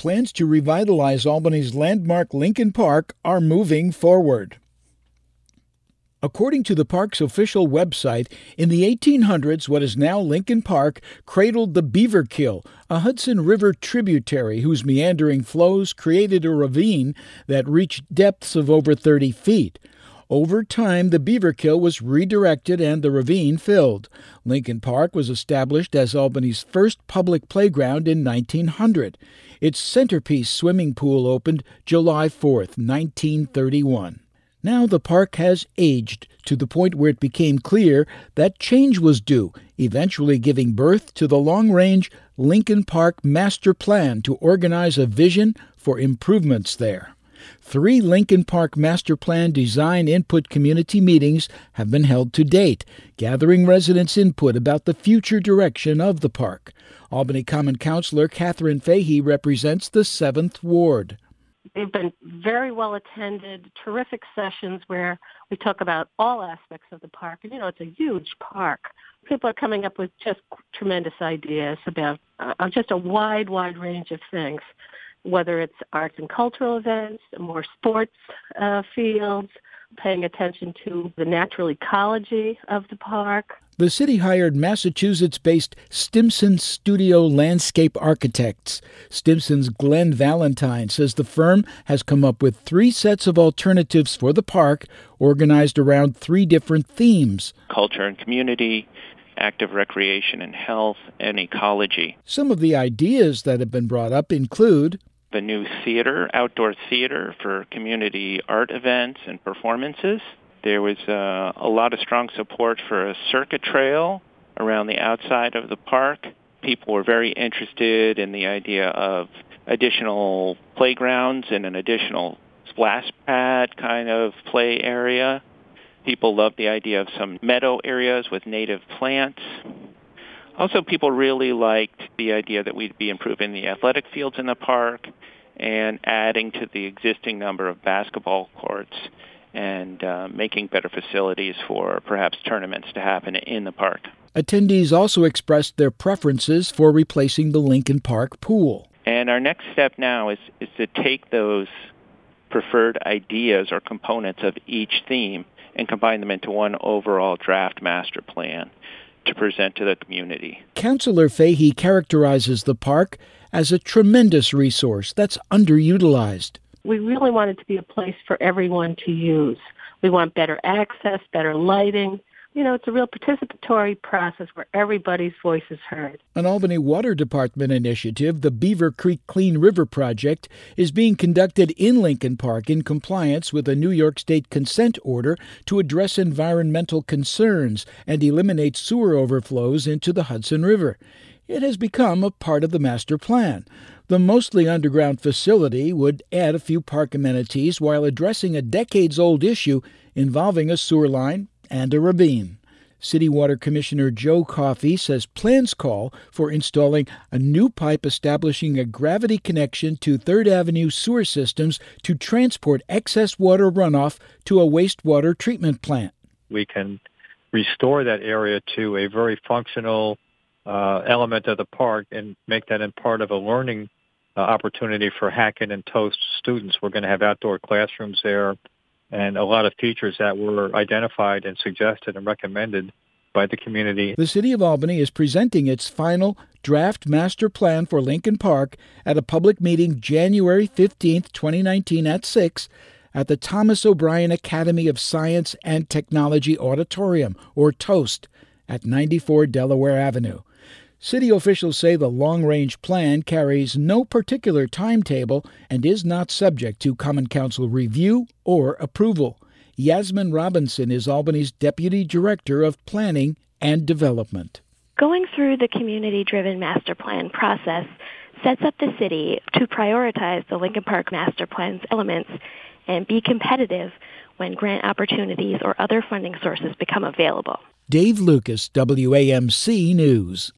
plans to revitalize Albany's landmark Lincoln Park are moving forward. According to the park's official website, in the 1800s, what is now Lincoln Park cradled the Beaverkill, a Hudson River tributary whose meandering flows created a ravine that reached depths of over 30 feet. Over time, the Beaverkill was redirected and the ravine filled. Lincoln Park was established as Albany's first public playground in 1900. Its centerpiece swimming pool opened July 4, 1931. Now the park has aged to the point where it became clear that change was due, eventually giving birth to the long-range Lincoln Park Master Plan to organize a vision for improvements there. 3 Lincoln Park Master Plan design input community meetings have been held to date, gathering residents' input about the future direction of the park. Albany Common Councilor Catherine Fahey represents the 7th Ward. They've been very well attended, terrific sessions where we talk about all aspects of the park. And, it's a huge park. People are coming up with just tremendous ideas about just a wide range of things, whether it's arts and cultural events, more sports fields, paying attention to the natural ecology of the park. The city hired Massachusetts-based Stimson Studio Landscape Architects. Stimson's Glenn Valentine says the firm has come up with 3 sets of alternatives for the park, organized around 3 different themes: culture and community, active recreation and health, and ecology. Some of the ideas that have been brought up include the new outdoor theater for community art events and performances. There was a lot of strong support for a circuit trail around the outside of the park. People were very interested in the idea of additional playgrounds and an additional splash pad kind of play area. People loved the idea of some meadow areas with native plants. Also, people really liked the idea that we'd be improving the athletic fields in the park and adding to the existing number of basketball courts and making better facilities for perhaps tournaments to happen in the park. Attendees also expressed their preferences for replacing the Lincoln Park pool. And our next step now is to take those preferred ideas or components of each theme and combine them into one overall draft master plan to present to the community. Councilor Fahey characterizes the park as a tremendous resource that's underutilized. We really want it to be a place for everyone to use. We want better access, better lighting. It's a real participatory process where everybody's voice is heard. An Albany Water Department initiative, the Beaver Creek Clean River Project, is being conducted in Lincoln Park in compliance with a New York State consent order to address environmental concerns and eliminate sewer overflows into the Hudson River. It has become a part of the master plan. The mostly underground facility would add a few park amenities while addressing a decades-old issue involving a sewer line and a ravine. City Water Commissioner Joe Coffey says plans call for installing a new pipe establishing a gravity connection to 3rd Avenue sewer systems to transport excess water runoff to a wastewater treatment plant. We can restore that area to a very functional element of the park and make that in part of a learning opportunity for Hackett and Toast students. We're going to have outdoor classrooms there and a lot of features that were identified and suggested and recommended by the community. The City of Albany is presenting its final draft master plan for Lincoln Park at a public meeting January 15, 2019 at 6 at the Thomas O'Brien Academy of Science and Technology Auditorium, or TOAST, at 94 Delaware Avenue. City officials say the long-range plan carries no particular timetable and is not subject to Common Council review or approval. Yasmin Robinson is Albany's Deputy Director of Planning and Development. Going through the community-driven master plan process sets up the city to prioritize the Lincoln Park master plan's elements and be competitive when grant opportunities or other funding sources become available. Dave Lucas, WAMC News.